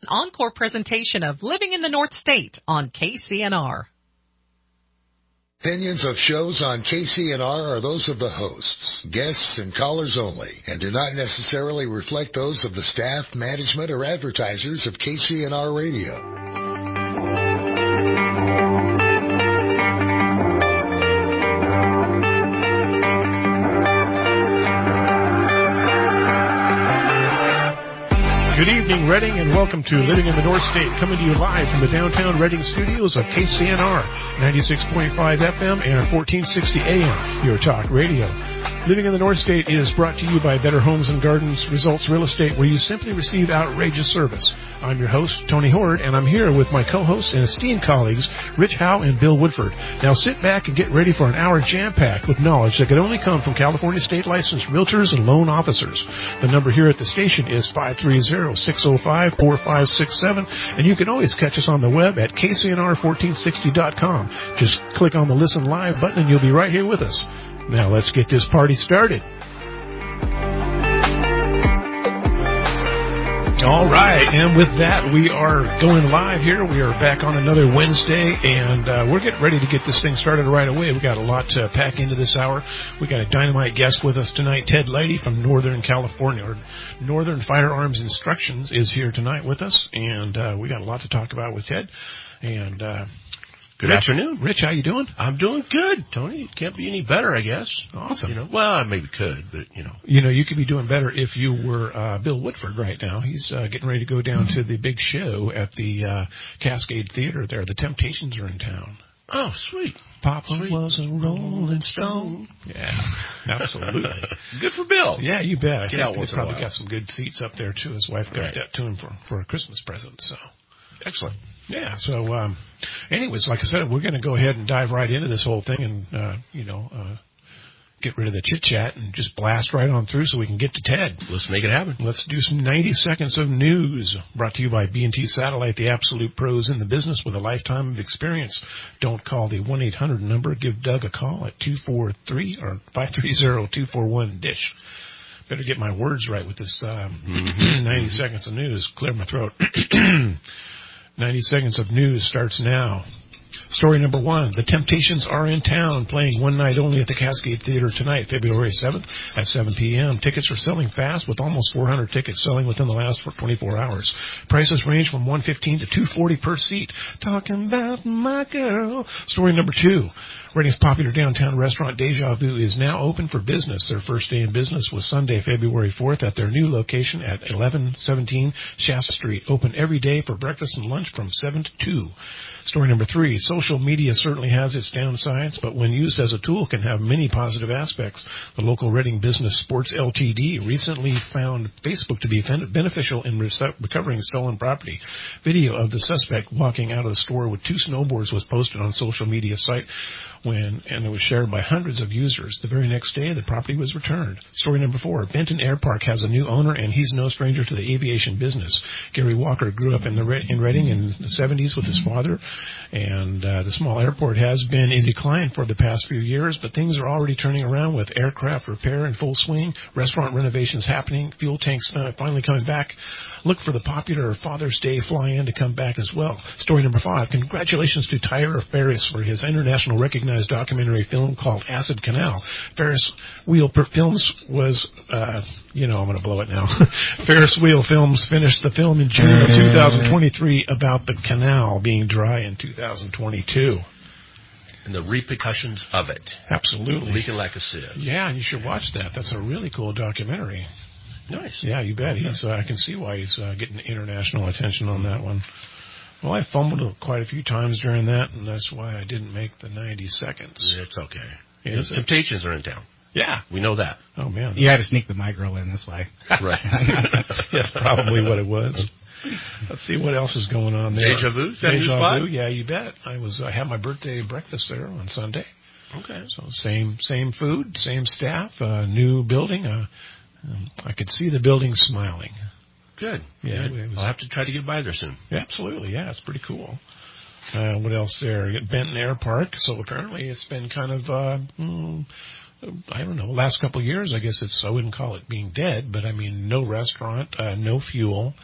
Encore presentation of Living in the North State on KCNR. Opinions of shows on KCNR are those of the hosts, guests, and callers only, and do not necessarily reflect those of the staff, management, or advertisers of KCNR Radio. Good evening, Reading, and welcome to Living in the North State, coming to you live from the downtown Reading studios of KCNR, 96.5 FM and 1460 AM, your talk radio. Living in the North State is brought to you by Better Homes and Gardens Results Real Estate, where you simply receive outrageous service. I'm your host, Tony Horde, and I'm here with my co-hosts and esteemed colleagues, Rich Howe and Bill Woodford. Now sit back and get ready for an hour jam-packed with knowledge that could only come from California State Licensed Realtors and Loan Officers. The number here at the station is 530-605-4567, and you can always catch us on the web at kcnr1460.com. Just click on the Listen Live button and you'll be right here with us. Now let's get this party started. All right, and with that, we are going live here. We are back on another Wednesday, and we're getting ready to get this thing started right away. We got a lot to pack into this hour. We got a dynamite guest with us tonight. Ted Leidy from Northern California, or Northern Firearms Instructions, is here tonight with us, and we got a lot to talk about with Ted. And Good afternoon. Rich, how you doing? I'm doing good, Tony. It can't be any better, I guess. Awesome. Well, I maybe could, but, you could be doing better if you were Bill Woodford right now. He's getting ready to go down to the big show at the Cascade Theater there. The Temptations are in town. Oh, sweet. Papa was a Rolling Stone. Yeah, absolutely. Good for Bill. Yeah, you bet. I Get out think once he's in a probably while. got some good seats up there, too. His wife got that to him for a Christmas present, so. Excellent. Yeah, so anyways, like I said, we're going to go ahead and dive right into this whole thing and, get rid of the chit-chat and just blast right on through so we can get to Ted. Let's make it happen. Let's do some 90 seconds of news, brought to you by B&T Satellite, the absolute pros in the business with a lifetime of experience. Don't call the 1-800 number. Give Doug a call at 530-241-DISH. Better get my words right with this 90 seconds of news. Clear my throat. 90 seconds of news starts now. Story number one, the Temptations are in town, playing one night only at the Cascade Theater tonight, February 7th at 7 p.m. Tickets are selling fast, with almost 400 tickets selling within the last 24 hours. Prices range from $115 to $240 per seat. Talking about my girl. Story number two, Reading's popular downtown restaurant Deja Vu is now open for business. Their first day in business was Sunday, February 4th at their new location at 1117 Shasta Street. Open every day for breakfast and lunch from 7 to 2. Story number three, social media certainly has its downsides, but when used as a tool can have many positive aspects. The local Reading Business Sports Ltd. recently found Facebook to be beneficial in recovering stolen property. Video of the suspect walking out of the store with 2 snowboards was posted on social media site and it was shared by hundreds of users. The very next day, the property was returned. Story number four, Benton Air Park has a new owner, and he's no stranger to the aviation business. Gary Walker grew up in Reading in the 70s with his father, and the small airport has been in decline for the past few years, but things are already turning around with aircraft repair in full swing, restaurant renovations happening, fuel tanks finally coming back. Look for the popular Father's Day fly-in to come back as well. Story number five, congratulations to Tyra Ferris for his international recognized documentary film called Acid Canal. Ferris Wheel Films was, I'm going to blow it now. Ferris Wheel Films finished the film in June of 2023 about the canal being dry in 2022. And the repercussions of it. Absolutely. Leaking like a sieve. Yeah, you should watch that. That's a really cool documentary. Nice. Yeah, you bet. Okay. I can see why he's getting international attention on that one. Well, I fumbled quite a few times during that, and that's why I didn't make the 90 seconds. It's okay. The Temptations are in town. Yeah. We know that. Oh, man. You had to sneak the my girl in, that's why. Right. That's probably what it was. Let's see what else is going on there. Deja Vu? Is that a new spot? Vu, yeah, you bet. I had my birthday breakfast there on Sunday. Okay. So same food, same staff, new building. I could see the building smiling. Good. Yeah. Good. I'll have to try to get by there soon. Yeah, absolutely. Yeah, it's pretty cool. What else there? You got Benton Air Park. So apparently it's been kind of, I don't know, last couple of years, I guess I wouldn't call it being dead, but I mean, no restaurant, no fuel.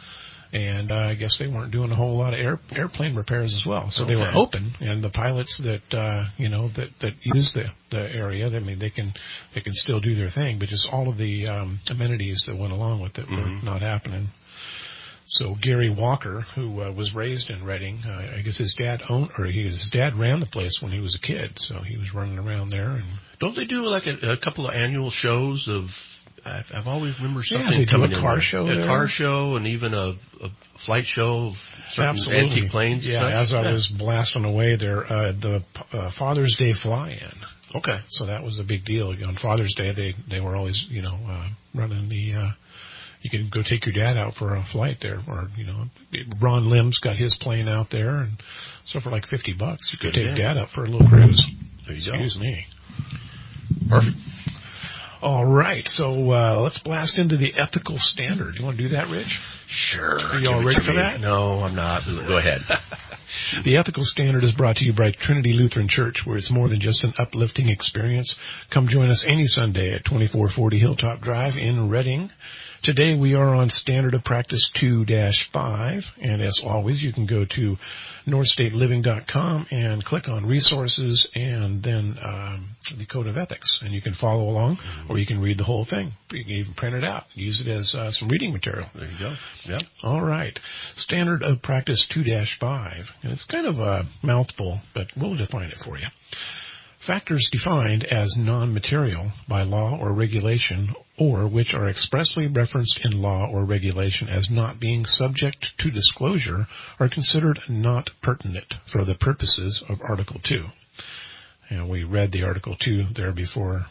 And I guess they weren't doing a whole lot of airplane repairs as well. So they were open, and the pilots that that use the area, I mean, they can still do their thing, but just all of the amenities that went along with it were not happening. So Gary Walker, who was raised in Reading, I guess his dad ran the place when he was a kid, so he was running around there. And don't they do like a couple of annual shows of? I've always remember something they coming do a in car there. show A there. car show and even a flight show of certain antique planes. Yeah, as I was blasting away there, the Father's Day fly-in. Okay. So that was a big deal. On Father's Day, they were always, running the, you could go take your dad out for a flight there, or, Ron Lim's got his plane out there, and so for like $50, you could take Dad out for a little cruise. There you go. Excuse me. Perfect. All right, so let's blast into the ethical standard. You want to do that, Rich? Sure. Are you all ready for that? No, I'm not. Go ahead. The ethical standard is brought to you by Trinity Lutheran Church, where it's more than just an uplifting experience. Come join us any Sunday at 2440 Hilltop Drive in Reading. Today we are on Standard of Practice 2-5, and as always, you can go to northstateliving.com and click on Resources and then the Code of Ethics, and you can follow along, or you can read the whole thing. You can even print it out, use it as some reading material. There you go. Yep. All right. Standard of Practice 2-5, and it's kind of a mouthful, but we'll define it for you. Factors defined as non-material by law or regulation, or which are expressly referenced in law or regulation as not being subject to disclosure, are considered not pertinent for the purposes of Article 2. And we read the Article 2 there before.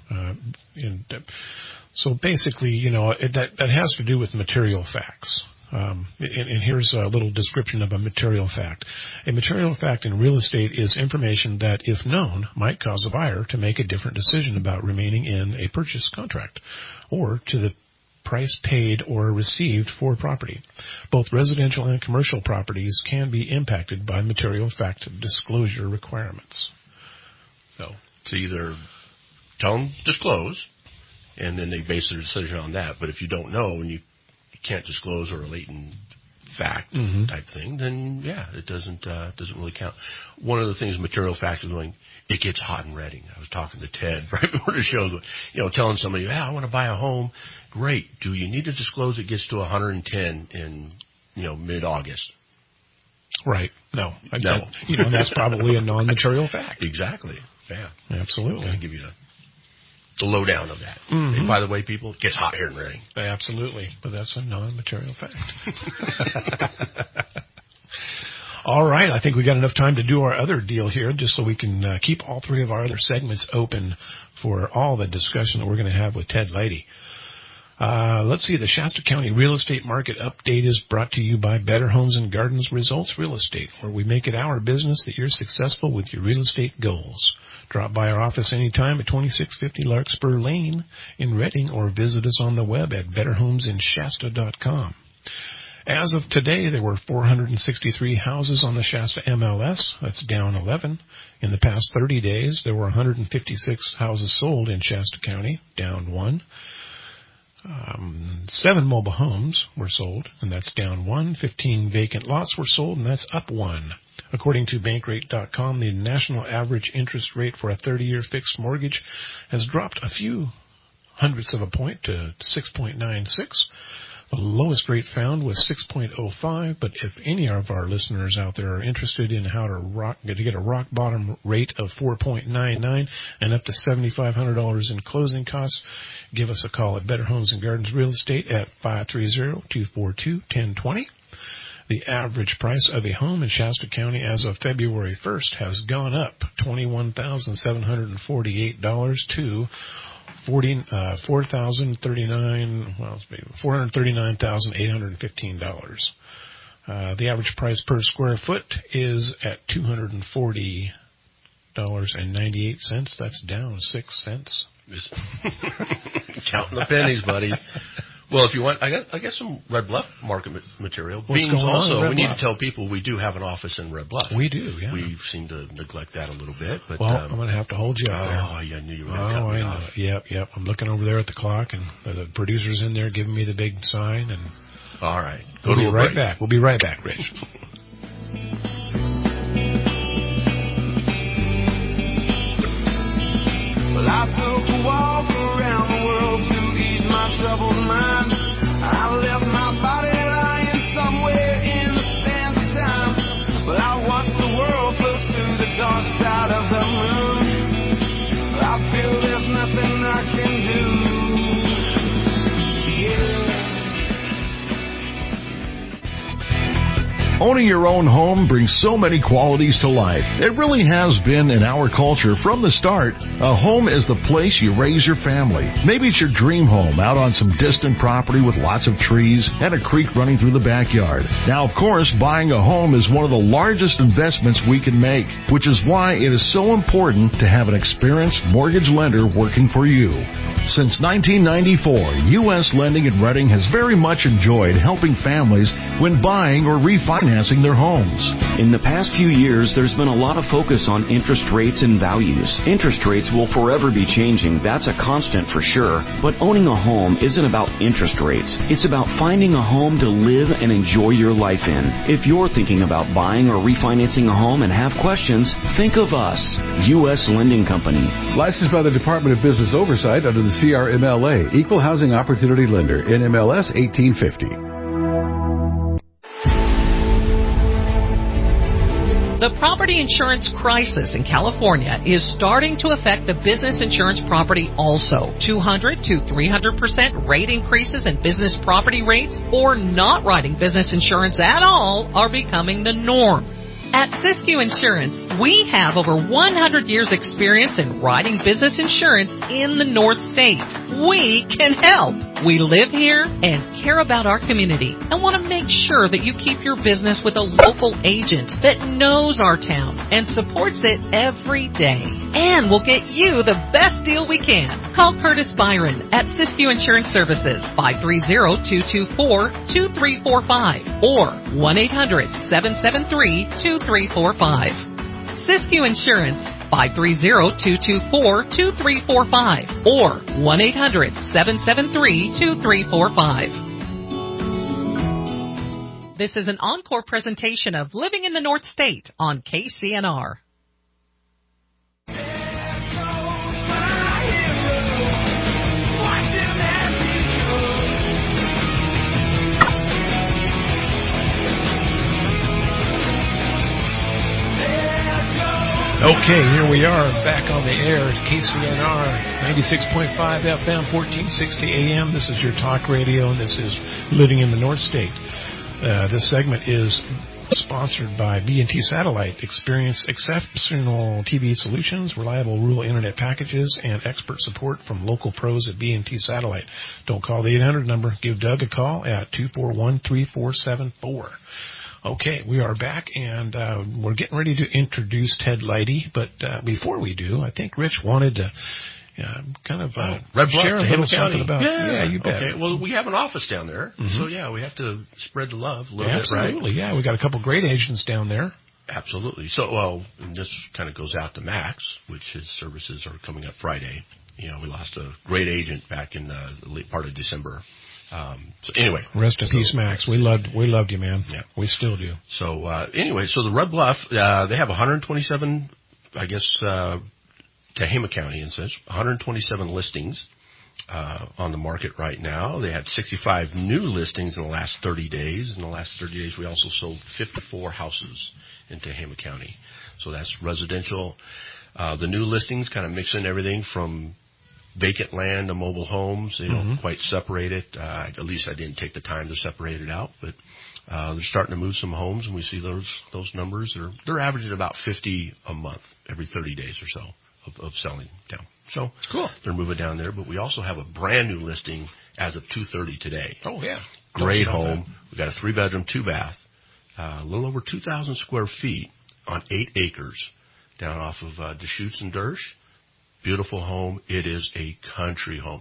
So basically, that has to do with material facts. And here's a little description of a material fact. A material fact in real estate is information that, if known, might cause a buyer to make a different decision about remaining in a purchase contract or to the price paid or received for property. Both residential and commercial properties can be impacted by material fact disclosure requirements. So either tell them disclose, and then they base their decision on that. But if you don't know and you can't disclose or a latent fact type thing, then it doesn't really count. One of the things material facts is going, it gets hot in Reading. I was talking to Ted right before the show, telling somebody, I want to buy a home. Great. Do you need to disclose it gets to 110 in, mid-August? Right. No. That's probably a non-material fact. Exactly. Yeah. Absolutely. I'll give you the lowdown of that. And by the way, people, it gets hot here in Reading. Absolutely. But that's a non-material fact. All right. I think we got enough time to do our other deal here, just so we can keep all three of our other segments open for all the discussion that we're going to have with Ted Leidy. Let's see. The Shasta County Real Estate Market Update is brought to you by Better Homes and Gardens Results Real Estate, where we make it our business that you're successful with your real estate goals. Drop by our office anytime at 2650 Larkspur Lane in Reading, or visit us on the web at betterhomesinshasta.com. As of today, there were 463 houses on the Shasta MLS. That's down 11. In the past 30 days, there were 156 houses sold in Shasta County, down 1. 7 mobile homes were sold, and that's down 1. 15 vacant lots were sold, and that's up 1. According to Bankrate.com, the national average interest rate for a 30-year fixed mortgage has dropped a few hundredths of a point to 6.96. The lowest rate found was 6.05, but if any of our listeners out there are interested in how to get a rock bottom rate of 4.99 and up to $7,500 in closing costs, give us a call at Better Homes and Gardens Real Estate at 530-242-1020. The average price of a home in Shasta County as of February 1st has gone up $21,748 to $439,815. The average price per square foot is at $240.98. That's down 6 cents. Counting the pennies, buddy. Well, if you want, I got some Red Bluff market material. What's going on also, in Red we need Bluff? to tell people we do have an office in Red Bluff. We do, yeah. We seem to neglect that a little bit. But, well, I'm going to have to hold you up there. Oh, yeah, I knew you were going to cut me off. Yep. I'm looking over there at the clock, and the producer's in there giving me the big sign, and All right. We'll be right back. We'll be right back, Rich. Well, I took a walk around the world to ease my troubled mind. I left my body lying somewhere in the sands of time. Well, I watched the world float through the dark side of the moon. Well, I feel there's nothing I can do. Owning your own home brings so many qualities to life. It really has been in our culture from the start. A home is the place you raise your family. Maybe it's your dream home out on some distant property with lots of trees and a creek running through the backyard. Now, of course, buying a home is one of the largest investments we can make, which is why it is so important to have an experienced mortgage lender working for you. Since 1994, U.S. Lending in Reading has very much enjoyed helping families when buying or refinancing their homes. In the past few years, there's been a lot of focus on interest rates and values. Interest rates will forever be changing. That's a constant for sure. But owning a home isn't about interest rates. It's about finding a home to live and enjoy your life in. If you're thinking about buying or refinancing a home and have questions, think of us, U.S. Lending Company. Licensed by the Department of Business Oversight under the CRMLA, Equal Housing Opportunity Lender, NMLS 1850. The property insurance crisis in California is starting to affect the business insurance property also. 200 to 300% rate increases in business property rates or not writing business insurance at all are becoming the norm. At Siskiyou Insurance, we have over 100 years experience in writing business insurance in the North State. We can help. We live here and care about our community and want to make sure that you keep your business with a local agent that knows our town and supports it every day. And we'll get you the best deal we can. Call Curtis Byron at Siskiyou Insurance Services, 530-224-2345 or 1-800-773-2345. Siskiyou Insurance, 530-224-2345 or 1-800-773-2345. This is an encore presentation of Living in the North State on KCNR. Okay, here we are back on the air at KCNR 96.5 FM, 1460 AM. This is your talk radio, and this is Living in the North State. This segment is sponsored by B&T Satellite. Experience exceptional TV solutions, reliable rural internet packages, and expert support from local pros at B&T Satellite. Don't call the 800 number. Give Doug a call at 241-3474. Okay, we are back, and we're getting ready to introduce Ted Leidy. But before we do, I think Rich wanted to share a little something about. Yeah, you bet. Okay, well, we have an office down there, so yeah, we have to spread the love a little bit, right? Absolutely, yeah. We got a couple great agents down there. Absolutely. So, well, and this kind of goes out to Max, which his services are coming up Friday. You know, we lost a great agent back in the late part of December. So anyway, rest in peace, Max. We loved you, man. Yeah, we still do. So anyway, so the Red Bluff, they have 127, I guess, Tehama County and such, 127 listings on the market right now. They had 65 new listings in the last 30 days. In the last 30 days, we also sold 54 houses in Tehama County. So that's residential. The new listings kind of mix in everything from vacant land to mobile homes. They don't quite separate it. At least I didn't take the time to separate it out, but they're starting to move some homes, and we see those numbers. They're averaging about 50 a month every 30 days or so of selling down. So cool. They're moving down there, but we also have a brand new listing as of 2:30 today. Oh yeah, great home. We got a 3-bedroom, 2-bath, a little over 2,000 square feet on 8 acres down off of Deschutes and Dersch. Beautiful home. It is a country home.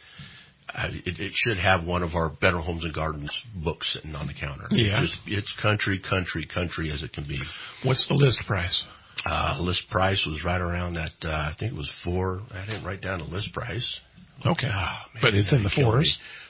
It should have one of our Better Homes and Gardens books sitting on the counter. Yeah. It's country as it can be. What's the list price? List price was right around that, I think it was 4. I didn't write down the list price. Okay. Man, but it's in the 4s.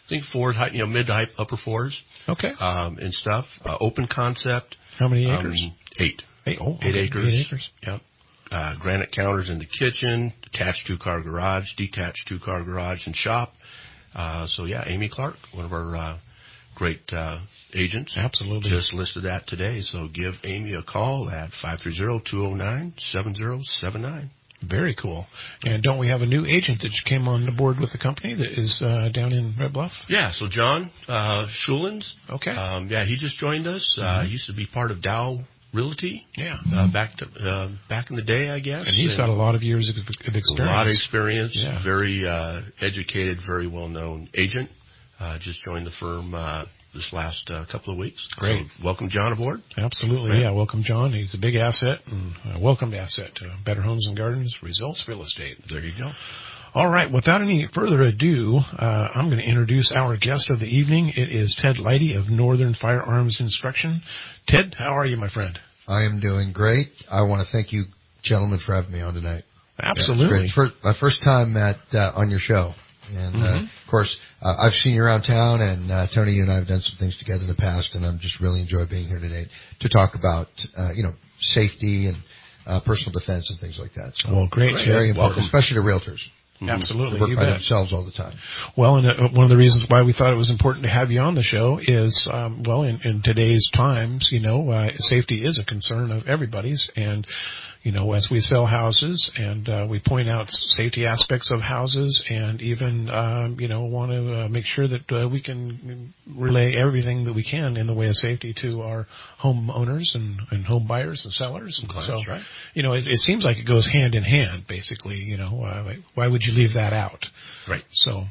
think fours, mid to upper fours. Okay. And stuff. Open concept. How many acres? 8. 8. Oh, okay. 8 acres. 8 acres. Yep. Granite counters in the kitchen, attached 2-car garage, detached 2-car garage and shop. Amy Clark, one of our great agents. Absolutely. Just listed that today. So give Amy a call at 530-209-7079. Very cool. And don't we have a new agent that came on the board with the company that is down in Red Bluff? Yeah, so John Schulens. Okay. He just joined us. He used to be part of Dow Realty. Yeah. Back in the day, I guess. And he's got a lot of years of experience. A lot of experience. Yeah. Very educated, very well-known agent. Just joined the firm this last couple of weeks. Great. So welcome John aboard. Absolutely. Right. Yeah, welcome John. He's a big asset and a welcomed asset to Better Homes and Gardens Results Real Estate. There you go. All right. Without any further ado, I'm going to introduce our guest of the evening. It is Ted Leidy of Northern Firearms Instruction. Ted, how are you, my friend? I am doing great. I want to thank you, gentlemen, for having me on tonight. Absolutely. Yeah, my first time on your show. And, of course, I've seen you around town, and Tony, you and I have done some things together in the past, and I'm just really enjoy being here today to talk about, safety and personal defense and things like that. So, well, great. Very important, Welcome. especially to realtors. Absolutely. They work by themselves all the time. Well, and one of the reasons why we thought it was important to have you on the show is, in today's times, safety is a concern of everybody's. And, as we sell houses and we point out safety aspects of houses and even, want to make sure that we can relay everything that we can in the way of safety to our homeowners and home buyers and sellers. And clients, right. It seems like it goes hand in hand, basically. Why would you leave that out? Right. So,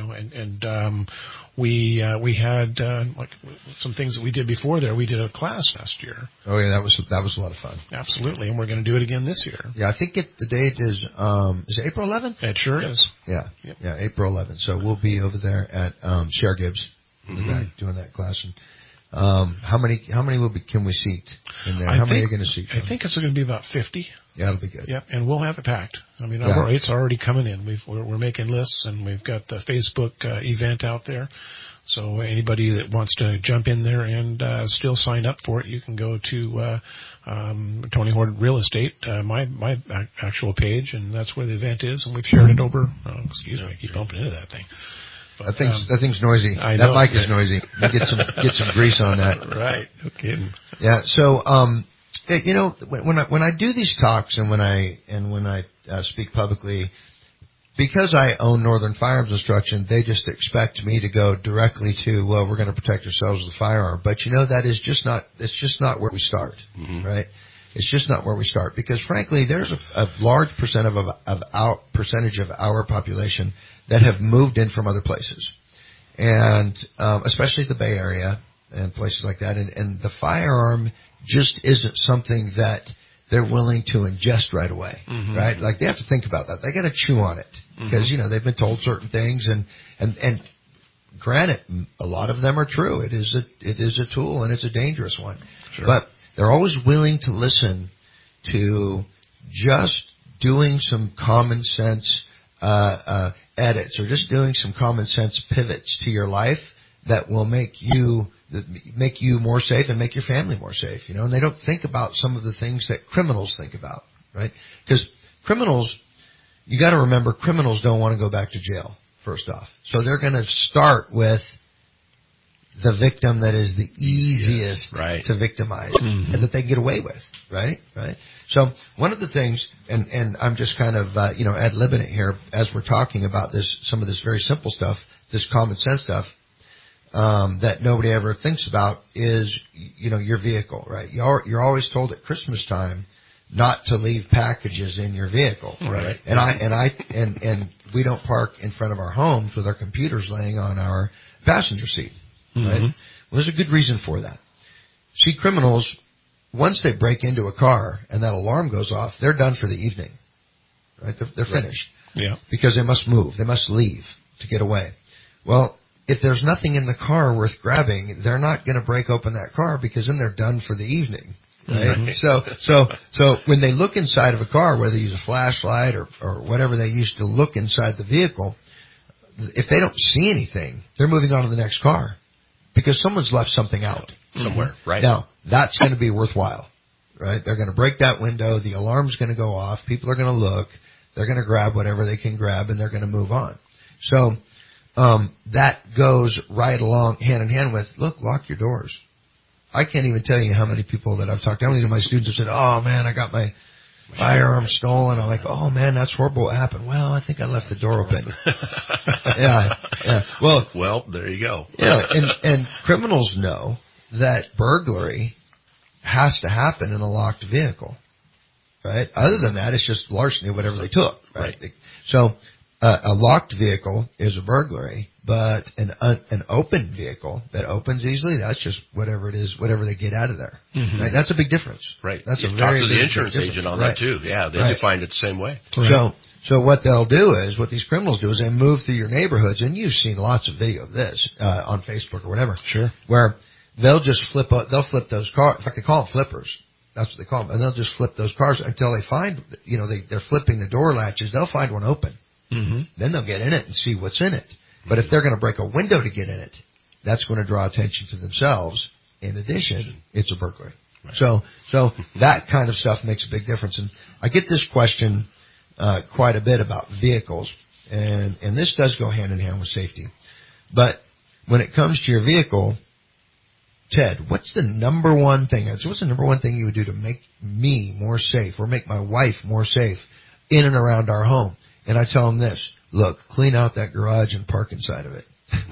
we had some things that we did before there. We did a class last year. Oh yeah, that was a lot of fun. Absolutely, and we're going to do it again this year. Yeah, I think the date is it April 11th? It sure is. Yeah, Yep. Yeah, April 11th. So we'll be over there at Share Gibbs in the back doing that class. And how many can we seat in there? How many are going to seat? I think it's going to be about 50. Yeah, it'll be good. Yep, and we'll have it packed. I mean, it's already coming in. We're making lists, and we've got the Facebook event out there. So anybody that wants to jump in there and still sign up for it, you can go to Tony Horde Real Estate, my actual page, and that's where the event is. And we've shared it over. Excuse me, I keep bumping into that thing. But, that thing's noisy. I know. That mic is noisy. Get some grease on that. Right. Okay. Yeah. So when I do these talks and when I speak publicly, because I own Northern Firearms Instruction, they just expect me to go directly to, well, we're going to protect ourselves with a firearm. But it's just not where we start, right? It's just not where we start because frankly, there's a large percentage of our population that have moved in from other places. And, especially the Bay Area and places like that. And the firearm just isn't something that they're willing to ingest right away, right? Like they have to think about that. They got to chew on it because, they've been told certain things and granted, a lot of them are true. It is a tool and it's a dangerous one, but they're always willing to listen to just doing some common sense, edits or just doing some common sense pivots to your life that will make you more safe and make your family more safe, and they don't think about some of the things that criminals think about, right? Because criminals, you got to remember, criminals don't want to go back to jail, first off. So they're going to start with the victim that is the easiest to victimize and that they can get away with, right? Right. So one of the things, and I'm just kind of, ad-libbing it here as we're talking about some of this very simple stuff, this common sense stuff, that nobody ever thinks about is, your vehicle, right? You're always told at Christmas time not to leave packages in your vehicle, right? And we don't park in front of our homes with our computers laying on our passenger seat, right? Well, there's a good reason for that. See, criminals, once they break into a car and that alarm goes off, they're done for the evening, right? They're finished, because they must move, they must leave to get away. Well, if there's nothing in the car worth grabbing, they're not going to break open that car because then they're done for the evening. Right? So when they look inside of a car, whether they use a flashlight or whatever they use to look inside the vehicle, if they don't see anything, they're moving on to the next car because someone's left something out somewhere. Right now, that's going to be worthwhile, right? They're going to break that window. The alarm's going to go off. People are going to look. They're going to grab whatever they can grab, and they're going to move on. So that goes right along hand in hand with, look, lock your doors. I can't even tell you how many people that I've talked to. How many of my students have said, oh, man, I got my firearm stolen. I'm like, oh, man, that's horrible. What happened? Well, I think I left the door open. Yeah. Well, there you go. Yeah, and criminals know that burglary has to happen in a locked vehicle, right? Other than that, it's just larceny, whatever they took, right? So a locked vehicle is a burglary, but an open vehicle that opens easily, that's just whatever it is, whatever they get out of there. Right? That's a big difference. Right. That's you a talk very to the big insurance difference. agent on Right. that too. Yeah, they define it the same way. Right. So what they'll do is, what these criminals do is they move through your neighborhoods, and you've seen lots of video of this on Facebook or whatever. Sure. Where they'll just flip those cars. In fact, they call them flippers. That's what they call them. And they'll just flip those cars until they find, they're flipping the door latches. They'll find one open. Then they'll get in it and see what's in it. But if they're going to break a window to get in it, that's going to draw attention to themselves. In addition, it's a burglary. Right. So that kind of stuff makes a big difference. And I get this question quite a bit about vehicles, and this does go hand in hand with safety. But when it comes to your vehicle, Ted, what's the number one thing? What's the number one thing you would do to make me more safe or make my wife more safe in and around our home? And I tell them this: look, clean out that garage and park inside of it.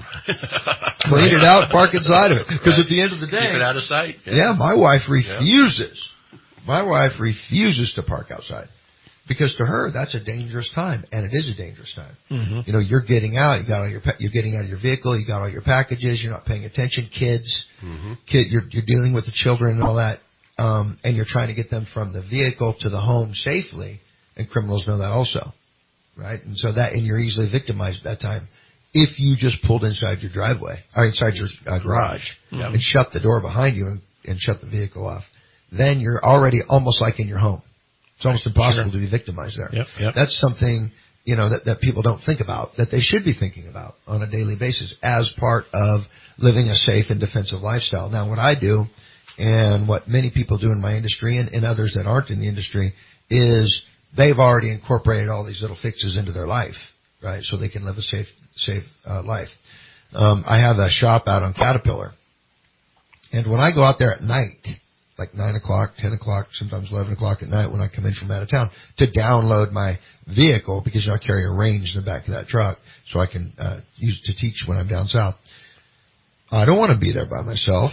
Clean it out, park inside of it. Because at the end of the day, keep it out of sight. Yeah, my wife refuses. My wife refuses to park outside. Because to her, that's a dangerous time, and it is a dangerous time. You're getting out. You're getting out of your vehicle. You got all your packages. You're not paying attention. Kids, you're dealing with the children and all that, and you're trying to get them from the vehicle to the home safely. And criminals know that also, right? And so and you're easily victimized at that time if you just pulled inside your driveway or inside your garage and shut the door behind you and shut the vehicle off. Then you're already almost like in your home. It's almost impossible to be victimized there. Yep. That's something, that people don't think about, that they should be thinking about on a daily basis as part of living a safe and defensive lifestyle. Now, what I do and what many people do in my industry and others that aren't in the industry is they've already incorporated all these little fixes into their life, right? So they can live a safe life. I have a shop out on Caterpillar. And when I go out there at night, like 9 o'clock, 10 o'clock, sometimes 11 o'clock at night when I come in from out of town to download my vehicle, because I carry a range in the back of that truck so I can use it to teach when I'm down south. I don't want to be there by myself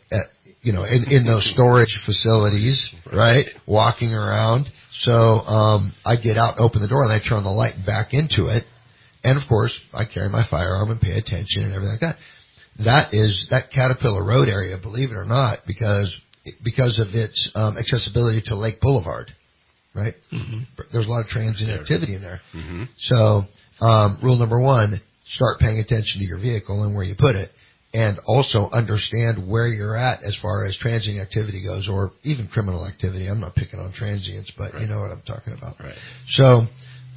in those storage facilities, right? Walking around. So I get out, open the door, and I turn the light back into it. And of course, I carry my firearm and pay attention and everything like that. That Caterpillar Road area, believe it or not, because of its accessibility to Lake Boulevard, right? There's a lot of transient activity in there. So rule number one, start paying attention to your vehicle and where you put it, and also understand where you're at as far as transient activity goes, or even criminal activity. I'm not picking on transients, but you know what I'm talking about. Right. So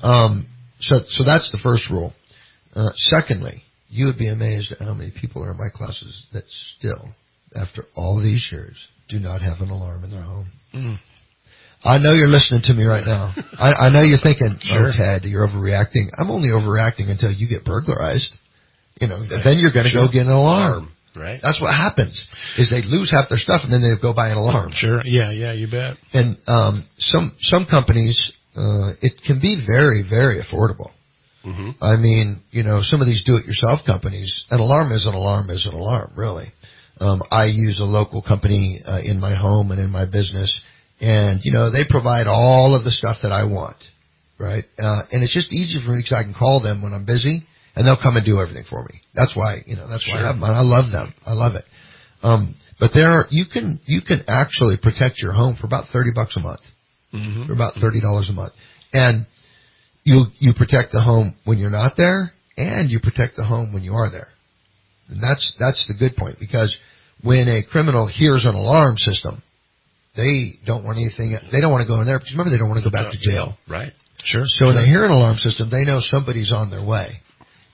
that's the first rule. Secondly, you would be amazed at how many people are in my classes that still, after all these years, do not have an alarm in their home. I know you're listening to me right now. I know you're thinking, oh, Ted, you're overreacting. I'm only overreacting until you get burglarized. Then you're going to go get an alarm. Right. That's what happens, is they lose half their stuff and then they go buy an alarm. Sure. Yeah, you bet. And some companies, it can be very, very affordable. I mean, some of these do-it-yourself companies, an alarm is an alarm is an alarm, really. I use a local company in my home and in my business, and, they provide all of the stuff that I want, right? And it's just easier for me because I can call them when I'm busy, and they'll come and do everything for me. That's why, that's why I have them. I love them. I love it. But you can actually protect your home for about $30 a month, for about $30 a month. And you protect the home when you're not there, and you protect the home when you are there. And that's the good point, because when a criminal hears an alarm system, they don't want anything. They don't want to go in there because remember, they don't want to go back to jail. Right. Sure. So when they hear an alarm system, they know somebody's on their way.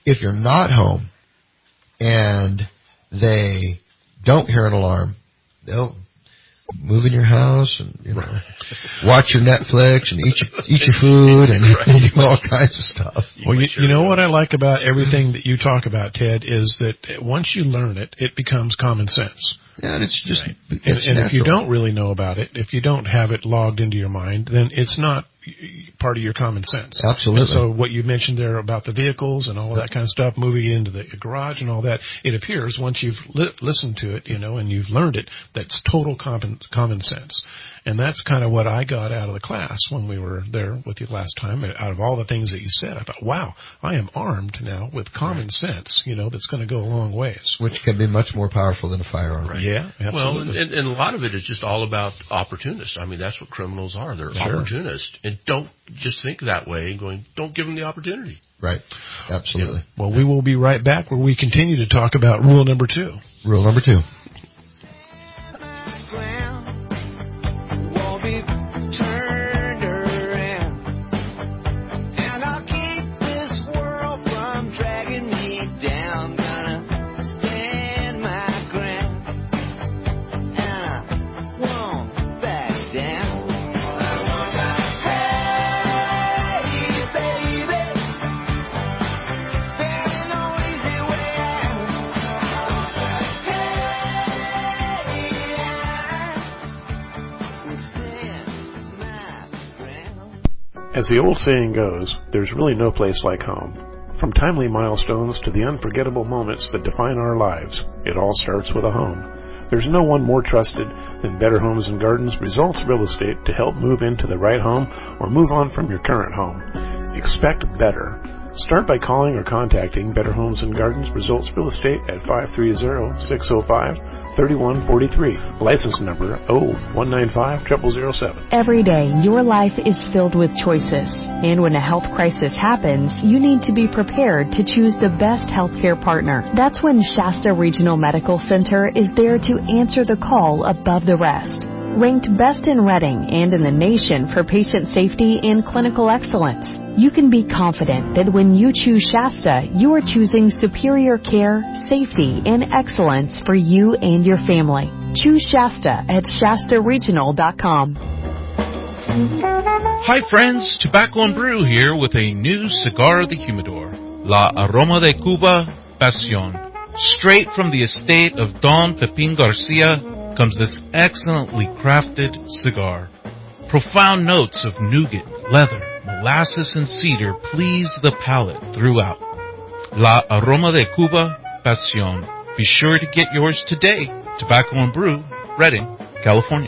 if you're not home and they don't hear an alarm, they'll move in your house and, you know, watch your Netflix and eat your food and do all kinds of stuff. Well, you know what I like about everything that you talk about, Ted, is that once you learn it, it becomes common sense. Yeah, and it's just and if you don't really know about it, if you don't have it logged into your mind, then it's not part of your common sense. Absolutely. And so what you mentioned there about the vehicles and all that kind of stuff, moving into the garage and all that, it appears once you've listened to it, you know, and you've learned it, that's total common sense. And that's kind of what I got out of the class when we were there with you last time. Out of all the things that you said, I thought, wow, I am armed now with common sense, you know, that's going to go a long ways. Which can be much more powerful than a firearm. Right. Yeah, absolutely. Well, and a lot of it is just all about opportunists. I mean, that's what criminals are. They're opportunists. And don't just think that way, don't give them the opportunity. Right. Absolutely. Yeah. Well, we will be right back where we continue to talk about rule number 2. Rule number 2. As the old saying goes, there's really no place like home. From timely milestones to the unforgettable moments that define our lives, it all starts with a home. There's no one more trusted than Better Homes and Gardens Results Real Estate to help move into the right home or move on from your current home. Expect better. Start by calling or contacting Better Homes and Gardens Results Real Estate at 530-605-3143. License number 0195-0007. Every day, your life is filled with choices. And when a health crisis happens, you need to be prepared to choose the best healthcare partner. That's when Shasta Regional Medical Center is there to answer the call above the rest. Ranked best in Redding and in the nation for patient safety and clinical excellence, you can be confident that when you choose Shasta, you are choosing superior care, safety, and excellence for you and your family. Choose Shasta at ShastaRegional.com. Hi friends, Tobacco and Brew here with a new cigar of the humidor, La Aroma de Cuba Pasión. Straight from the estate of Don Pepin Garcia comes this excellently crafted cigar. Profound notes of nougat, leather, molasses, and cedar please the palate throughout. La Aroma de Cuba Pasión. Be sure to get yours today. Tobacco and Brew, Redding, California.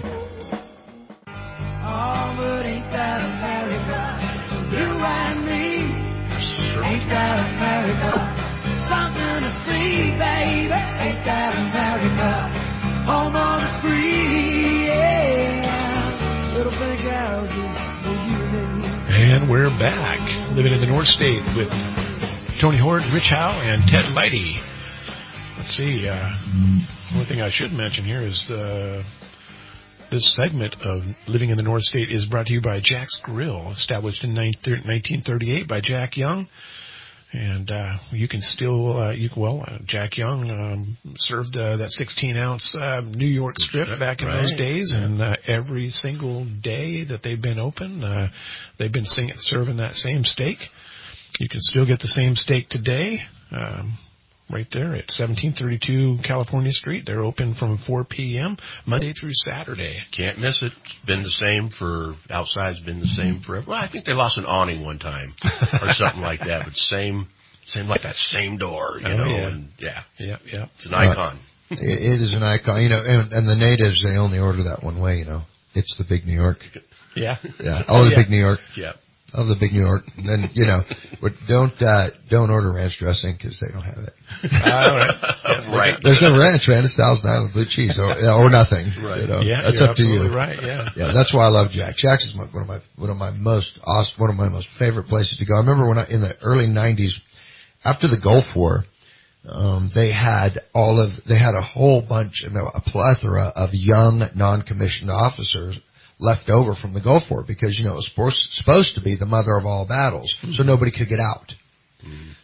And we're back, living in the North State with Tony Hord, Rich Howe, and Ted Leidy. Let's see, one thing I should mention here is this segment of Living in the North State is brought to you by Jack's Grill, established in 1938 by Jack Young. And you can still, Jack Young served that 16-ounce New York strip back in those days, and every single day that they've been open, they've been serving that same steak. You can still get the same steak today, right there at 1732 California Street. They're open from 4 p.m. Monday through Saturday. Can't miss it. It's been the same outside's been the same forever. Well, I think they lost an awning one time or something like that, but same like that same door, you know. Yeah. And it's an icon. It is an icon, you know, and the natives, they only order that one way, you know. It's the Big New York. Yeah. Oh, the Big New York. Yeah. Of the Big New York. And then, you know, but don't order ranch dressing because they don't have it. Right. There's no ranch, man. It's Thousand Island blue cheese or nothing. Right. You know? Yeah, that's up to you. Right. Yeah. Yeah. That's why I love Jack's. Jack's is one of my most favorite places to go. I remember in the early '90s, after the Gulf War, they had a whole bunch, a plethora of young non-commissioned officers left over from the Gulf War because, you know, it was supposed to be the mother of all battles, so nobody could get out.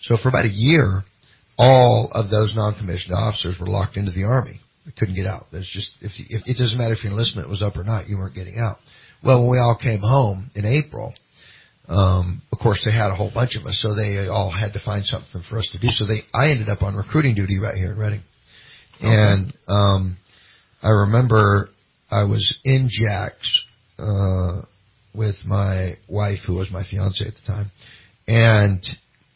So for about a year, all of those non-commissioned officers were locked into the Army. They couldn't get out. There's just if it doesn't matter if your enlistment was up or not, you weren't getting out. Well, when we all came home in April, of course they had a whole bunch of us, so they all had to find something for us to do. So I ended up on recruiting duty right here in Redding, and I remember I was in Jack's with my wife, who was my fiance at the time, and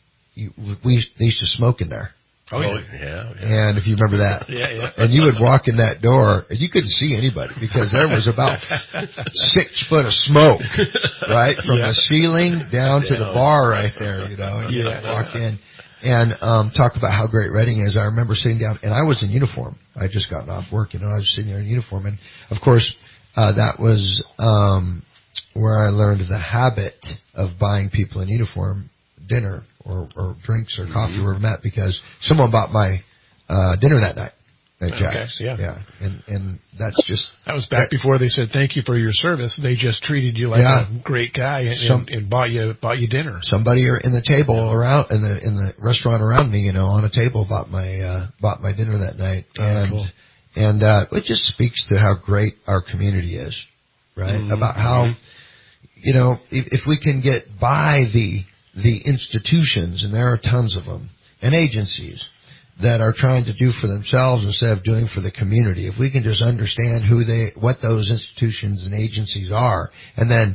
we used to smoke in there. Oh, yeah. And if you remember that. Yeah. And you would walk in that door, and you couldn't see anybody because there was about 6 foot of smoke, right? From the ceiling down to the bar right there, and you would walk in and talk about how great Redding is. I remember sitting down, and I was in uniform. I had just gotten off work, I was sitting there in uniform. And, of course, that was where I learned the habit of buying people in uniform dinner or drinks or coffee were met because someone bought my dinner that night at Jack's. Okay, yeah. And that's just... That was back before they said thank you for your service. They just treated you like a great guy and bought you dinner. Somebody in the table around in the restaurant around me, on a table bought my dinner that night. Cool. And it just speaks to how great our community is, right? About how, if we can get by the institutions, and there are tons of them, and agencies that are trying to do for themselves instead of doing for the community. If we can just understand what those institutions and agencies are, and then,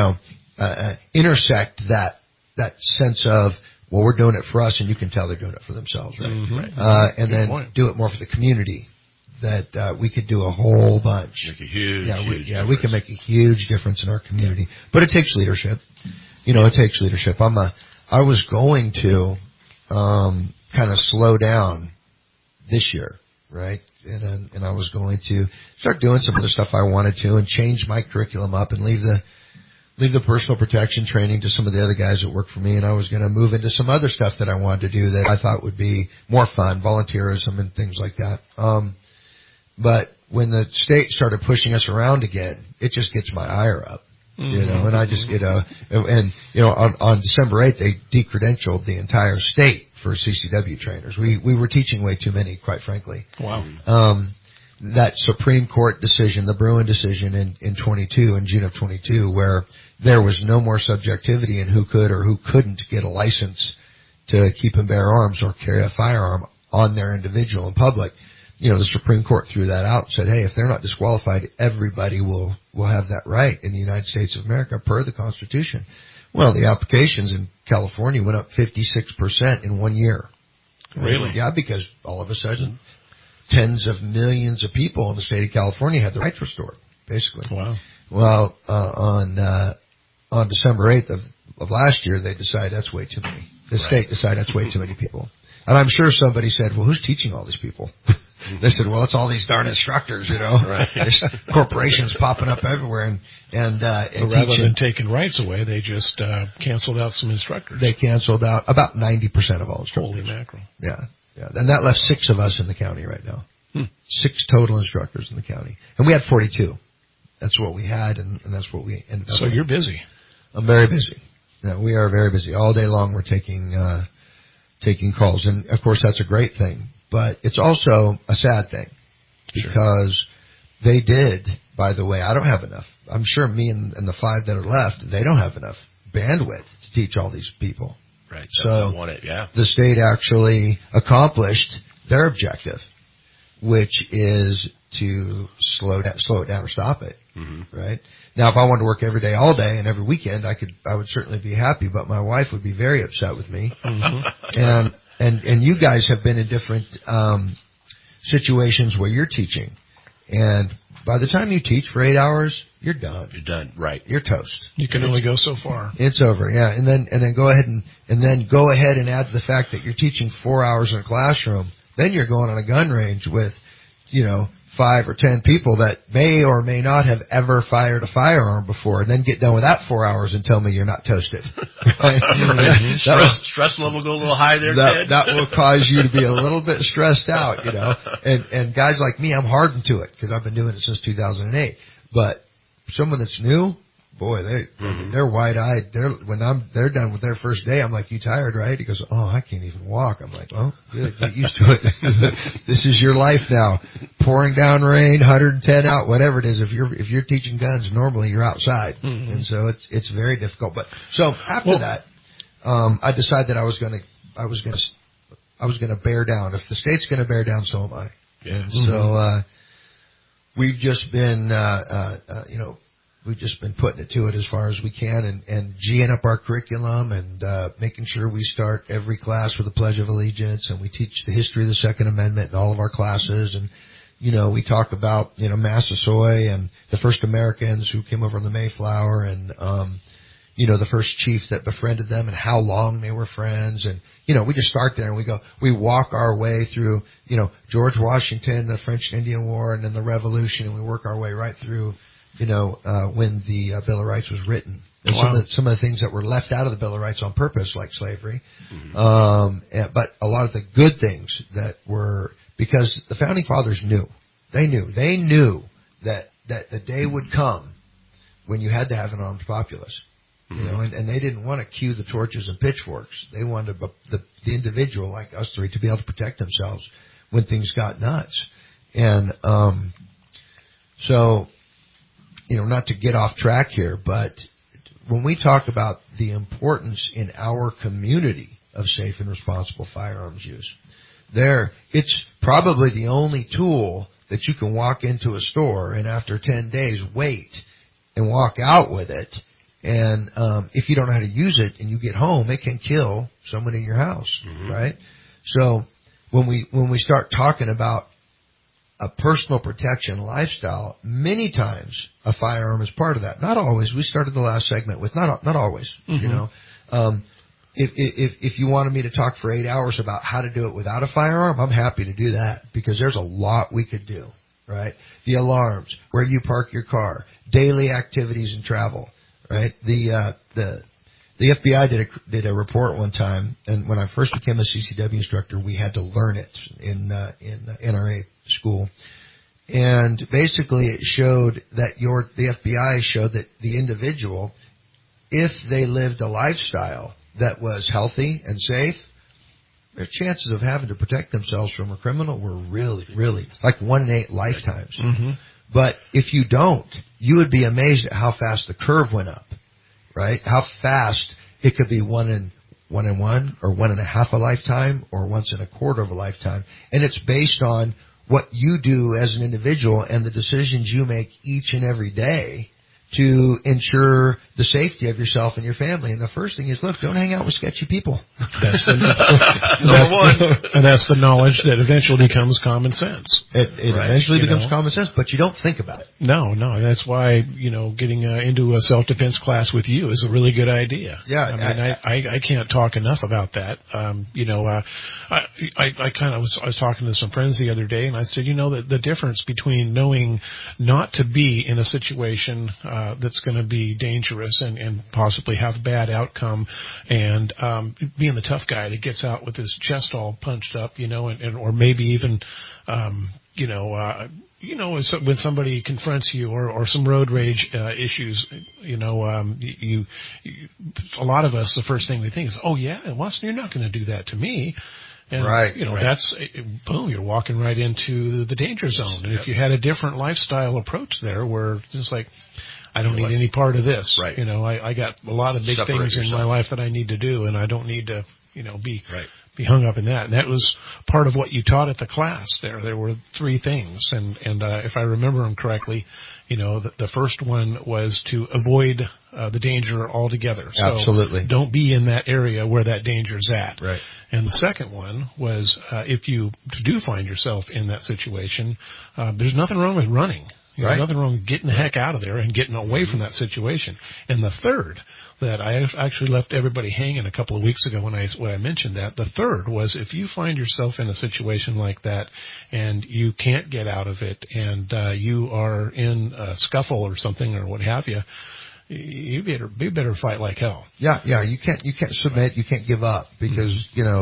intersect that sense of, well, we're doing it for us, and you can tell they're doing it for themselves, right? Right. And then do it more for the community. That we could do a whole bunch. Make a huge difference. We can make a huge difference in our community. But it takes leadership. It takes leadership. I was going to kind of slow down this year, right? And I was going to start doing some of the stuff I wanted to and change my curriculum up and leave the personal protection training to some of the other guys that work for me, and I was going to move into some other stuff that I wanted to do that I thought would be more fun, volunteerism and things like that. But when the state started pushing us around again, it just gets my ire up, and I just get on December 8th, they decredentialed the entire state for CCW trainers. We were teaching way too many, quite frankly. Wow. That Supreme Court decision, the Bruin decision in June of 22, where there was no more subjectivity in who could or who couldn't get a license to keep and bear arms or carry a firearm on their individual in public. The Supreme Court threw that out and said, hey, if they're not disqualified, everybody will have that right in the United States of America per the Constitution. Well, the applications in California went up 56% in 1 year. Really? Yeah, because all of a sudden, tens of millions of people in the state of California had their rights restored, basically. Wow. Well, on December 8th of last year, they decided that's way too many. The state decided that's way too many people. And I'm sure somebody said, well, who's teaching all these people? They said, well, it's all these darn instructors, Right. There's corporations popping up everywhere and rather than taking rights away, they just canceled out some instructors. They canceled out about 90% of all instructors. Holy mackerel. Yeah. And that left 6 of us in the county right now. 6 total instructors in the county. And we had 42. That's what we had, and that's what we ended up So with. you're busy. I'm very busy. Yeah, we are very busy. All day long we're taking calls. And, of course, that's a great thing. But it's also a sad thing because they did, by the way, I don't have enough. I'm sure me and the 5 that are left, they don't have enough bandwidth to teach all these people. Right. So the state actually accomplished their objective, which is to slow it down or stop it. Right. Now, if I wanted to work every day, all day, and every weekend, I would certainly be happy. But my wife would be very upset with me. And you guys have been in different situations where you're teaching, and by the time you teach for 8 hours, you're done. You're done, right? You're toast. You can only go so far. It's over, yeah. And then go ahead and add the fact that you're teaching 4 hours in a classroom. Then you're going on a gun range with, 5 or 10 people that may or may not have ever fired a firearm before, and then get done with that 4 hours and tell me you're not toasted. Stress level go a little high there, Ted. That will cause you to be a little bit stressed out, And guys like me, I'm hardened to it because I've been doing it since 2008. But someone that's new, boy, they're wide-eyed. They're done with their first day, I'm like, you tired, right? He goes, oh, I can't even walk. I'm like, well, good, get used to it. This is your life now. Pouring down rain, 110 out, whatever it is. If you're teaching guns, normally you're outside, and so it's very difficult. But so after that, I decided that I was gonna bear down. If the state's gonna bear down, so am I. Yeah. And so we've just been we've just been putting it to it as far as we can and G'ing up our curriculum and making sure we start every class with the Pledge of Allegiance, and we teach the history of the Second Amendment in all of our classes. And we talk about Massasoit and the first Americans who came over on the Mayflower, and the first chief that befriended them and how long they were friends. And we just start there and we walk our way through George Washington, the French Indian War, and then the Revolution, and we work our way right through when the Bill of Rights was written. And some of the things that were left out of the Bill of Rights on purpose, like slavery. But a lot of the good things that were, because the Founding Fathers knew. They knew that the day would come when you had to have an armed populace. And they didn't want to cue the torches and pitchforks. They wanted the individual like us three to be able to protect themselves when things got nuts. And so, not to get off track here, but when we talk about the importance in our community of safe and responsible firearms use, it's probably the only tool that you can walk into a store and after 10 days wait and walk out with it. And if you don't know how to use it and you get home, it can kill someone in your house, right? So when we start talking about a personal protection lifestyle, many times a firearm is part of that. Not always. We started the last segment with not always. If you wanted me to talk for 8 hours about how to do it without a firearm, I'm happy to do that, because there's a lot we could do, right? The alarms, where you park your car, daily activities and travel. Right, the FBI did a report one time, and when I first became a CCW instructor, we had to learn it in NRA school, and basically it showed that the FBI showed that the individual, if they lived a lifestyle that was healthy and safe, their chances of having to protect themselves from a criminal were really, really like 1 in 8 lifetimes. But if you don't, you would be amazed at how fast the curve went up, right? How fast it could be 1 in 1 or 1.5 a lifetime or once in a quarter of a lifetime. And it's based on what you do as an individual and the decisions you make each and every day to ensure the safety of yourself and your family. And the first thing is, look, don't hang out with sketchy people. That's number one. And that's the knowledge that eventually becomes common sense. It eventually becomes common sense, but you don't think about it. No. That's why, getting into a self-defense class with you is a really good idea. Yeah. I can't talk enough about that. I was talking to some friends the other day, and I said, the difference between knowing not to be in a situation that's going to be dangerous and possibly have a bad outcome, and being the tough guy that gets out with his chest all punched up, or maybe even, when somebody confronts you or some road rage issues, a lot of us, the first thing we think is, oh yeah, well, you're not going to do that to me. And, that's, boom, you're walking right into the danger zone. And if you had a different lifestyle approach there where it's like, I don't need any part of this. Right. I got a lot of big things in my life that I need to do, and I don't need to, be hung up in that. And that was part of what you taught at the class there. There were 3 things. And if I remember them correctly, the first one was to avoid the danger altogether. So absolutely. Don't be in that area where that danger's at. Right. And the second one was, if you do find yourself in that situation, there's nothing wrong with running. There's nothing wrong with getting the heck out of there and getting away from that situation. And the third that I actually left everybody hanging a couple of weeks ago when I mentioned that, the third was, if you find yourself in a situation like that and you can't get out of it and you are in a scuffle or something or what have you, you better fight like hell. Yeah. You can't submit. You can't give up because,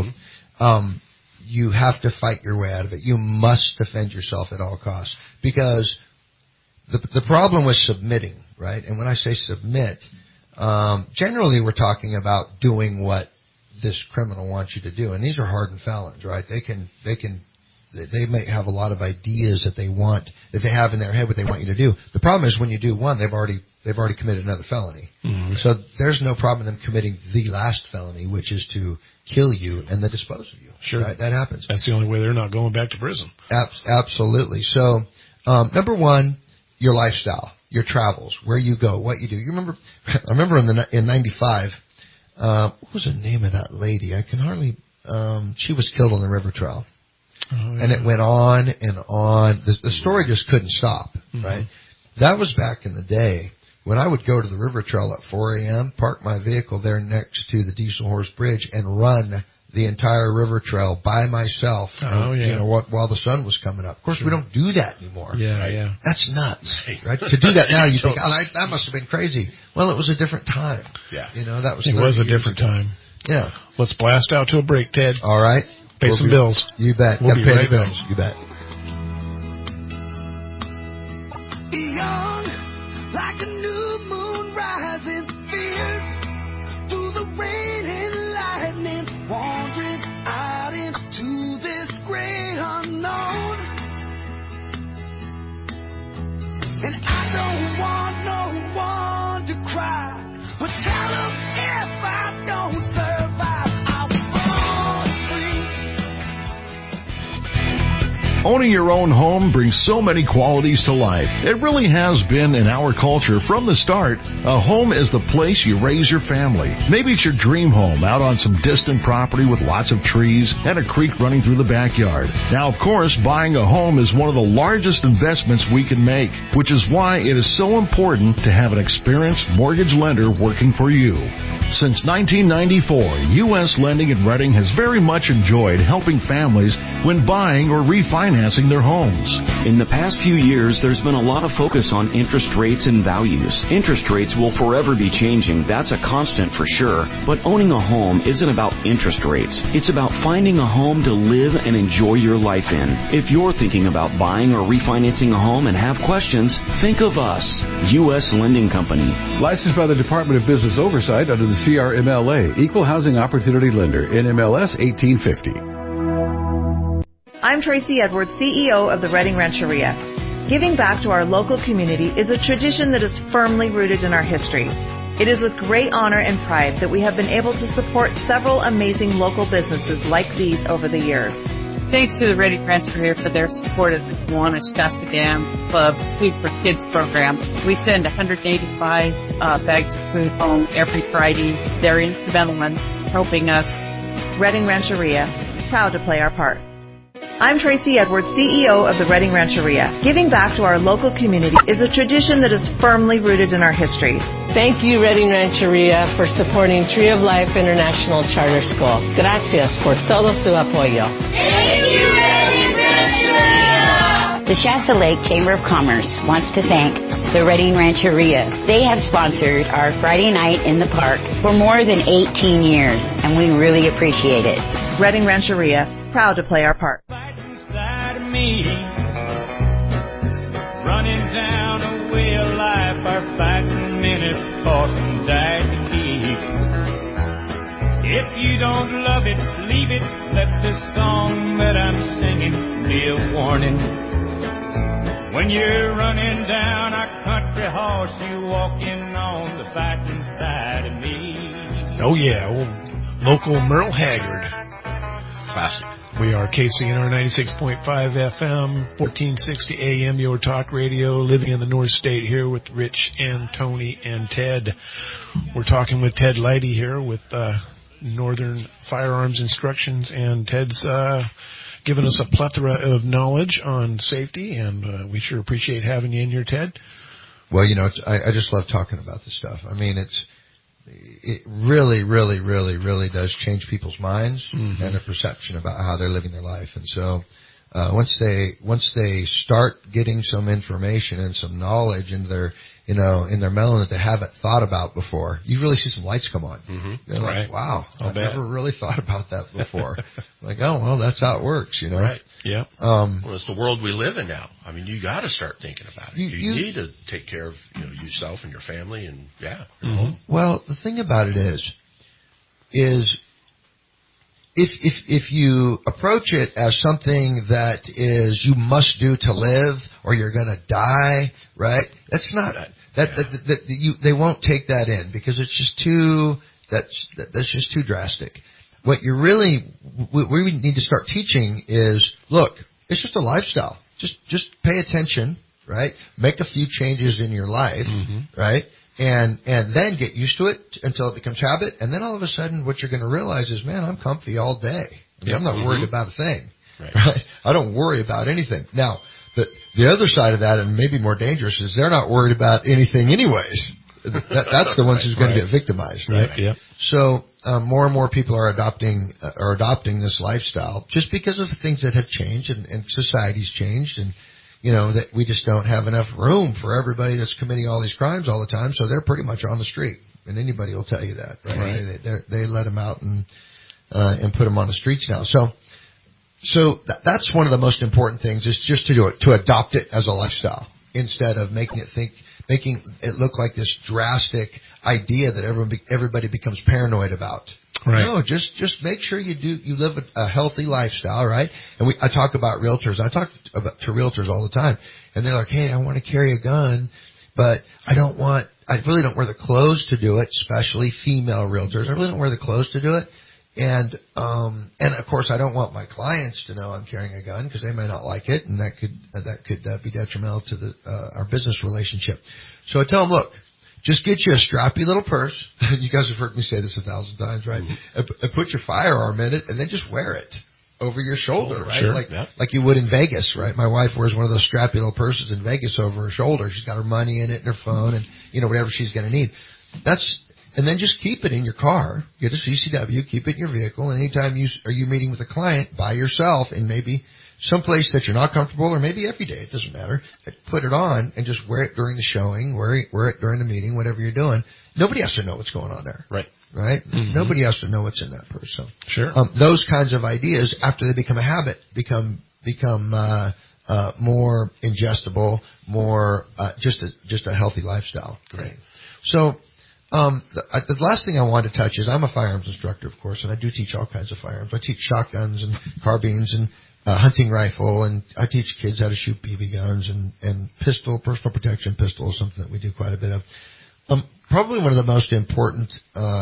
you have to fight your way out of it. You must defend yourself at all costs, because the problem with submitting, right? And when I say submit, generally we're talking about doing what this criminal wants you to do. And these are hardened felons, right? They may have a lot of ideas that they have in their head what they want you to do. The problem is when you do one, they've already committed another felony. Mm-hmm. So there's no problem in them committing the last felony, which is to kill you and then dispose of you. Sure. Right? That happens. That's the only way they're not going back to prison. Absolutely. So, number one, your lifestyle, your travels, where you go, what you do. I remember in 95, what was the name of that lady? I can hardly, she was killed on the river trail. Oh, yeah. And it went on and on. The story just couldn't stop, right? That was back in the day when I would go to the river trail at 4 a.m., park my vehicle there next to the Diesel Horse Bridge, and run the entire river trail by myself, while the sun was coming up. Of course, we don't do that anymore. Yeah, right? yeah. That's nuts, right? To do that now, you think, that must have been crazy. Well, it was a different time. Yeah. That was. It was a different time. Yeah. Let's blast out to a break, Ted. All right. Pay some bills. You bet. We'll Gotta be pay right the bills. back. You bet. Young, like a new moon rising fierce through the rain and lightning, wandering out into this great unknown. And I don't want no one to cry, but tell them if I don't survive, I'll be Owning your own home brings so many qualities to life. It really has been in our culture from the start. A home is the place you raise your family. Maybe it's your dream home out on some distant property with lots of trees and a creek running through the backyard. Now, of course, buying a home is one of the largest investments we can make, which is why it is so important to have an experienced mortgage lender working for you. Since 1994, U.S. Lending in Redding has very much enjoyed helping families when buying or refinancing their homes. In the past few years, there's been a lot of focus on interest rates and values. Interest rates will forever be changing, that's a constant for sure. But owning a home isn't about interest rates. It's about finding a home to live and enjoy your life in. If you're thinking about buying or refinancing a home and have questions, think of us, U.S. Lending Company. Licensed by the Department of Business Oversight under the CRMLA, Equal Housing Opportunity Lender, NMLS 1850. I'm Tracy Edwards, CEO of the Redding Rancheria. Giving back to our local community is a tradition that is firmly rooted in our history. It is with great honor and pride that we have been able to support several amazing local businesses like these over the years. Thanks to the Redding Rancheria for their support of the Kiwanis Shasta Dam Club Food for Kids program. We send 185 bags of food home every Friday. They're instrumental in helping us. Redding Rancheria, proud to play our part. I'm Tracy Edwards, CEO of the Redding Rancheria. Giving back to our local community is a tradition that is firmly rooted in our history. Thank you, Redding Rancheria, for supporting Tree of Life International Charter School. Gracias por todo su apoyo. Thank you, Redding Rancheria. The Shasta Lake Chamber of Commerce wants to thank the Redding Rancheria. They have sponsored our Friday night in the park for more than 18 years, and we really appreciate it. Redding Rancheria, proud to play our part. Me, running down a way of life, our fighting minutes fought and died to keep. If you don't love it, leave it. Let this song that I'm singing be a warning. When you're running down our country horse, you walking on the fighting side of me. Oh yeah, local Merle Haggard. Classic. We are KCNR 96.5 FM, 1460 AM, your talk radio, living in the North State here with Rich and Tony and Ted. We're talking with Ted Leidy here with Northern Firearms Instructions, and Ted's given us a plethora of knowledge on safety, and we sure appreciate having you in here, Ted. Well, I just love talking about this stuff. I mean, it really, really, really, really does change people's minds and their perception about how they're living their life. And so once they start getting some information and some knowledge in their melon that they haven't thought about before, you really see some lights come on. Mm-hmm. They're right. like, wow, I've never really thought about that before. Like, oh, well, that's how it works, Right. Yeah. Well, it's the world we live in now. I mean, you got to start thinking about it. You need to take care of yourself and your family, and your home. Well, the thing about it is if you approach it as something that is you must do to live or you're going to die, right? That's not they won't take that in because it's just that's just too drastic. What we need to start teaching is, look, it's just a lifestyle. Just pay attention, right? Make a few changes in your life, right? And then get used to it until it becomes habit. And then all of a sudden what you're going to realize is, man, I'm comfy all day. I'm not worried about a thing. Right? I don't worry about anything. Now, the other side of that, and maybe more dangerous, is they're not worried about anything anyways. That's the ones who's going to get victimized, right? Yeah. So more and more people are adopting this lifestyle just because of things that have changed and society's changed, and that we just don't have enough room for everybody that's committing all these crimes all the time. So they're pretty much on the street, and anybody will tell you that, right? They let them out and put them on the streets now. So that's one of the most important things is just to do it, to adopt it as a lifestyle instead of making it look like this drastic idea that everybody becomes paranoid about. Right. No, just make sure you live a healthy lifestyle, right? And I talk about realtors. I talk to realtors all the time, and they're like, "Hey, I want to carry a gun, but I really don't wear the clothes to do it, especially female realtors. I really don't wear the clothes to do it." And of course I don't want my clients to know I'm carrying a gun because they may not like it, and that could be detrimental to our business relationship. So I tell them, look, just get you a strappy little purse. You guys have heard me say this 1,000 times, right? And put your firearm in it, and then just wear it over your shoulder, right? Sure. Like you would in Vegas, right? My wife wears one of those strappy little purses in Vegas over her shoulder. She's got her money in it and her phone and whatever she's going to need. And then just keep it in your car. Get a CCW, keep it in your vehicle, and anytime you're meeting with a client by yourself and maybe someplace that you're not comfortable, or maybe every day, it doesn't matter, put it on and just wear it during the showing, wear it during the meeting, whatever you're doing. Nobody has to know what's going on there. Right? Mm-hmm. Nobody has to know what's in that purse. So, sure. Those kinds of ideas, after they become a habit, become more ingestible, more just a healthy lifestyle. Right. So the last thing I wanted to touch is I'm a firearms instructor, of course, and I do teach all kinds of firearms. I teach shotguns and carbines and hunting rifle, and I teach kids how to shoot BB guns and personal protection pistol is something that we do quite a bit of. Probably one of the most important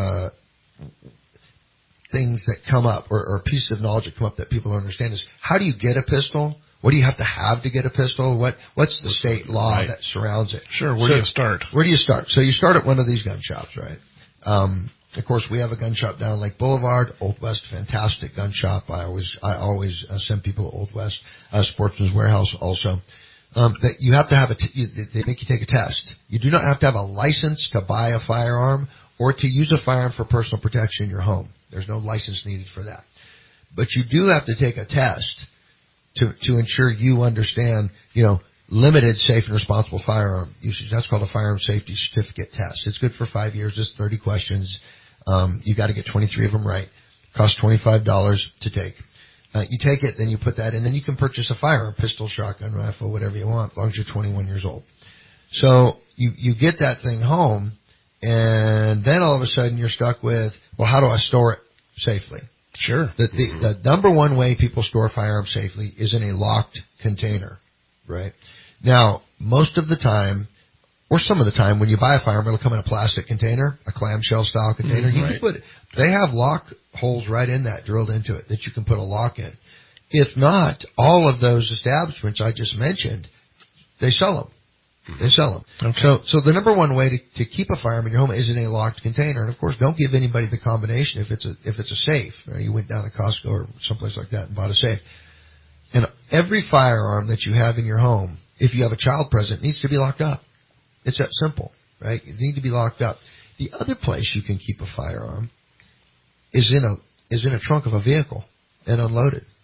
things that come up, or pieces of knowledge that come up that people don't understand is, how do you get a pistol? What do you have to get a pistol? What's the state law that surrounds it? Sure. Where do you start? Where do you start? So you start at one of these gun shops, right? Of course, we have a gun shop down Lake Boulevard, Old West, fantastic gun shop. I always send people to Old West, Sportsman's Warehouse also. That you have to have they make you take a test. You do not have to have a license to buy a firearm or to use a firearm for personal protection in your home. There's no license needed for that. But you do have to take a test to ensure you understand, limited safe and responsible firearm usage. That's called a firearm safety certificate test. It's good for 5 years. It's 30 questions. You got to get 23 of them right. Costs $25 to take. You take it, then you put that in, then you can purchase a firearm, pistol, shotgun, rifle, whatever you want, as long as you're 21 years old. So you get that thing home, and then all of a sudden you're stuck with, well, how do I store it safely? Sure. The number one way people store firearms safely is in a locked container, right? Now, most of the time, or some of the time, when you buy a firearm, it'll come in a plastic container, a clamshell style container. You can they have lock holes right in that drilled into it that you can put a lock in. If not, all of those establishments I just mentioned, they sell them. They sell them. Okay. So the number one way to keep a firearm in your home is in a locked container. And of course, don't give anybody the combination if it's a safe. Right? You went down to Costco or someplace like that and bought a safe. And every firearm that you have in your home, if you have a child present, needs to be locked up. It's that simple, right? You need to be locked up. The other place you can keep a firearm is in a trunk of a vehicle and unloaded.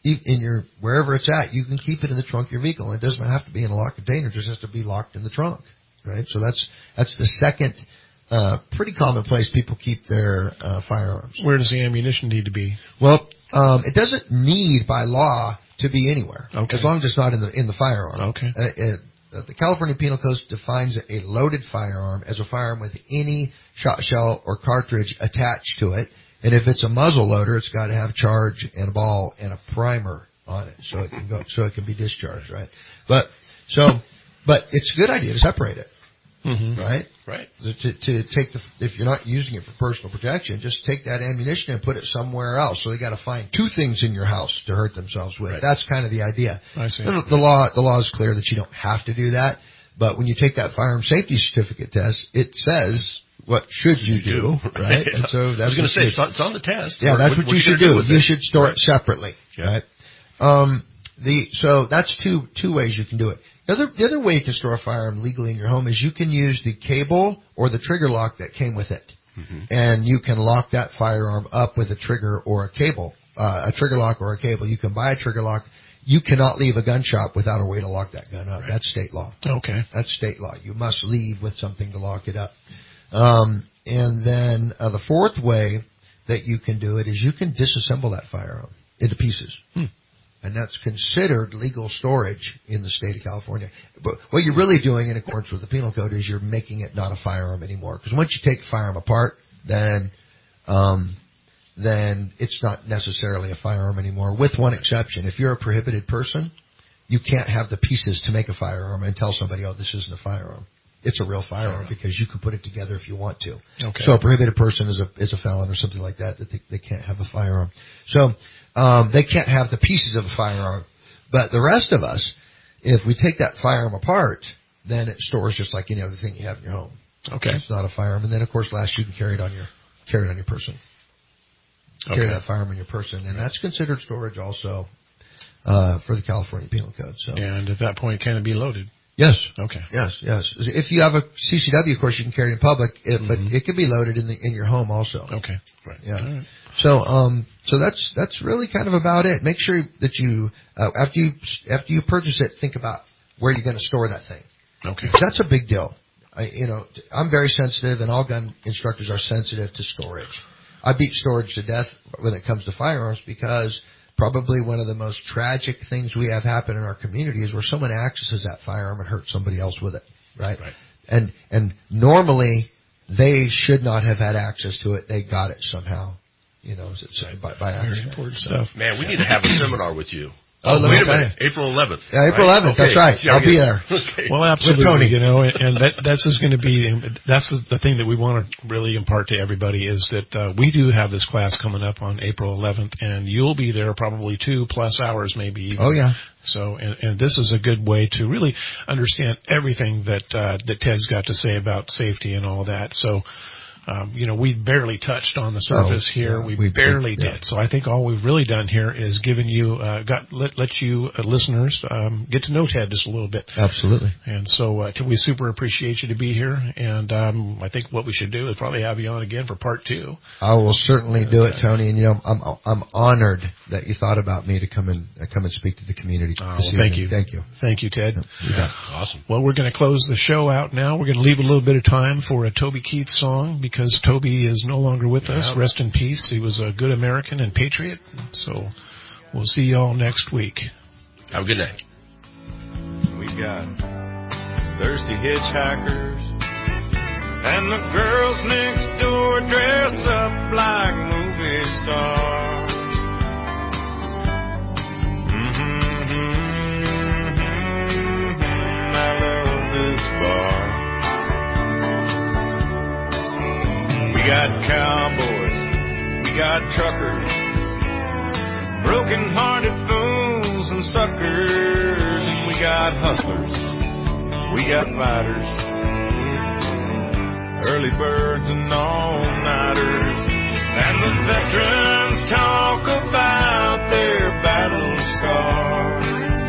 in your wherever it's at, you can keep it in the trunk of your vehicle. It doesn't have to be in a locked container; it just has to be locked in the trunk, right? So that's the second pretty common place people keep their firearms. Where does the ammunition need to be? Well, it doesn't need by law to be anywhere, okay, as long as it's not in the firearm. Okay. The California Penal Code defines a loaded firearm as a firearm with any shot shell or cartridge attached to it. And if it's a muzzle loader, it's got to have charge and a ball and a primer on it, so it can be discharged, right? But it's a good idea to separate it, right? Right. To take if you're not using it for personal protection, just take that ammunition and put it somewhere else. So they got to find two things in your house to hurt themselves with. Right. That's kind of the idea. I see. The law is clear that you don't have to do that, but when you take that firearm safety certificate test, it says what should you do, right? And so that's I was going to say it's on the test. Yeah, that's what you should do. You should store it separately, yeah, right? So that's two ways you can do it. The other way you can store a firearm legally in your home is you can use the cable or the trigger lock that came with it, and you can lock that firearm up with a trigger or a cable, a trigger lock or a cable. You can buy a trigger lock. You cannot leave a gun shop without a way to lock that gun up. Right. That's state law. Okay, that's state law. You must leave with something to lock it up. And then the fourth way that you can do it is you can disassemble that firearm into pieces. And that's considered legal storage in the state of California. But what you're really doing in accordance with the Penal Code is you're making it not a firearm anymore. Because once you take a firearm apart, then it's not necessarily a firearm anymore, with one exception. If you're a prohibited person, you can't have the pieces to make a firearm and tell somebody, oh, this isn't a firearm. It's a real firearm because you can put it together if you want to. Okay. So a prohibited person is a felon or something like that they can't have a firearm. So they can't have the pieces of a firearm. But the rest of us, if we take that firearm apart, then it stores just like any other thing you have in your home. Okay. It's not a firearm. And then, of course, last you can carry it on your person. Okay. Carry that firearm in your person, and that's considered storage also for the California Penal Code. So. And at that point, can it be loaded? Yes. Okay. Yes. If you have a CCW, of course, you can carry it in public, but it can be loaded in your home also. Okay. Right. Yeah. Right. So that's really kind of about it. Make sure that you after you purchase it, think about where you're going to store that thing. Okay. That's a big deal. I'm very sensitive, and all gun instructors are sensitive to storage. I beat storage to death when it comes to firearms because probably one of the most tragic things we have happen in our community is where someone accesses that firearm and hurts somebody else with it, right? And normally they should not have had access to it. They got it somehow, by accident. Very important stuff. Man, we need to have a seminar with you. Oh, wait a minute. April 11th. Yeah, April 11th. Okay. That's right. Yeah, I'll be there. Okay. Well, absolutely. And that's just going to be, that's the thing that we want to really impart to everybody is that we do have this class coming up on April 11th, and you'll be there probably 2+ hours, maybe even. Oh, yeah. So, and this is a good way to really understand everything that Ted's got to say about safety and all that. So, we barely touched on the surface here. Yeah, we barely did. So I think all we've really done here is given you, let you listeners get to know Ted just a little bit. Absolutely. And so we super appreciate you to be here. And I think what we should do is probably have you on again for part 2. I will certainly do it, Tony. And I'm honored that you thought about me to come and speak to the community. Thank you. Thank you, Ted. Awesome. Well, we're going to close the show out now. We're going to leave a little bit of time for a Toby Keith song because Toby is no longer with us. Rest in peace. He was a good American and patriot. So we'll see you all next week. Have a good night. We got thirsty hitchhikers and the girls next door dress up like movie stars. I love this bar. We got cowboys, we got truckers, broken-hearted fools and suckers. We got hustlers, we got fighters, early birds and all-nighters. And the veterans talk about their battle scars.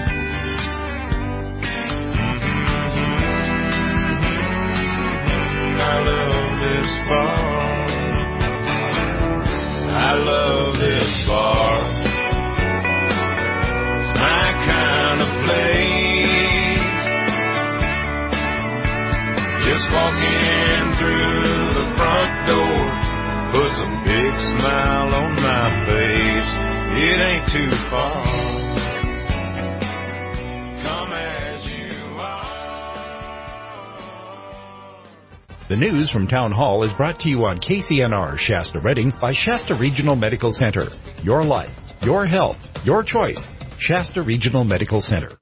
I love this bar. I love this bar. Just walking through the front door puts a big smile on my face. It ain't too far. Come as you are. The news from Town Hall is brought to you on KCNR Shasta Redding by Shasta Regional Medical Center. Your life, your health, your choice. Shasta Regional Medical Center.